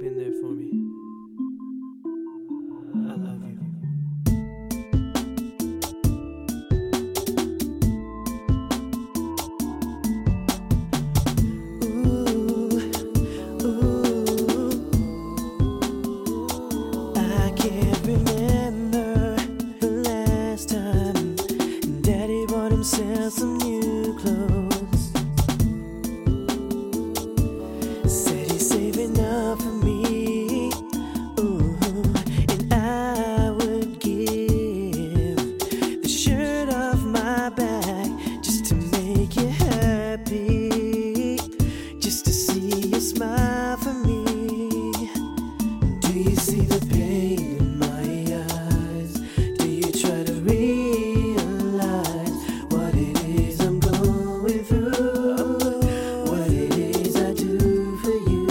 been there for me. I love you. I can't remember the last time Daddy bought himself some new clothes. Said he's saving up for me, ooh, and I would give the shirt off my back just to make you happy, just to see you smile for me. Do you see the pain in my eyes? Do you try to realize what it is I'm going through? What it is I do for you?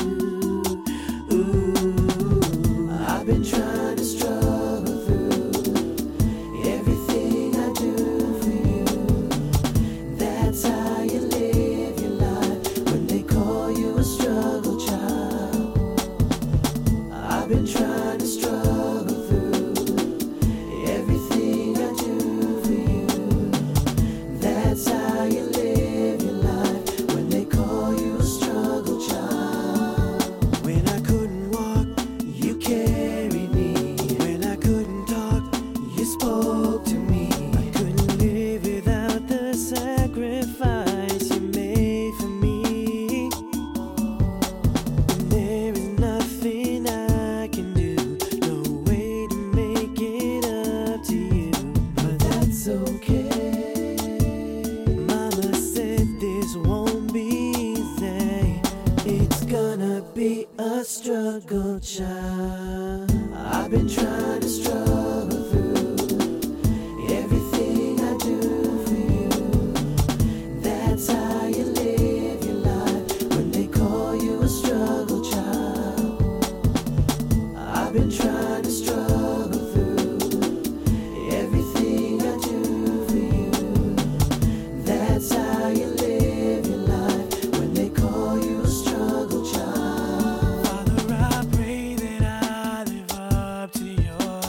Ooh, I've been trying to struggle through everything I do for you. That's how you live your life when they call you a struggle child. I've been trying to struggle through everything I do for you. That's how you live your life when they call you a struggle child. When I couldn't walk, you carried me. When I couldn't talk, you spoke to me. I couldn't live without the sacrifice you made for me. And there is nothing I can do, no way to make it up to you, but that's okay. Mama said this won't be easy, it's gonna be a struggle, child. I've been trying to struggle through everything I do for you. That's how you live your life when they call you a struggle child. I've been trying to struggle through everything I do for you. That's how you live your life when they call you a struggle child. Father, I pray that I live up to your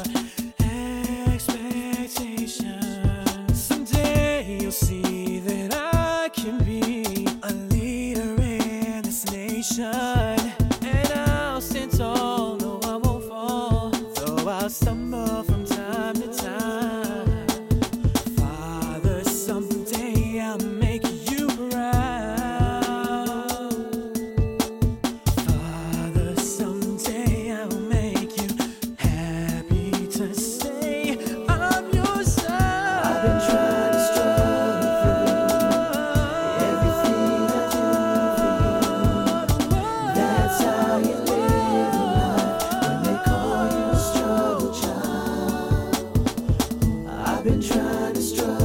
expectations. Someday you'll see that I can be a leader in this nation. And I'll stand tall, no I won't fall, though I'll stumble from time to time. Father, someday I'll make you proud. Father, someday I'll make you happy to say I'm your son. I've been trying to struggle through everything I do for you. That's how you live your life when they call you a struggle child. I've been trying to struggle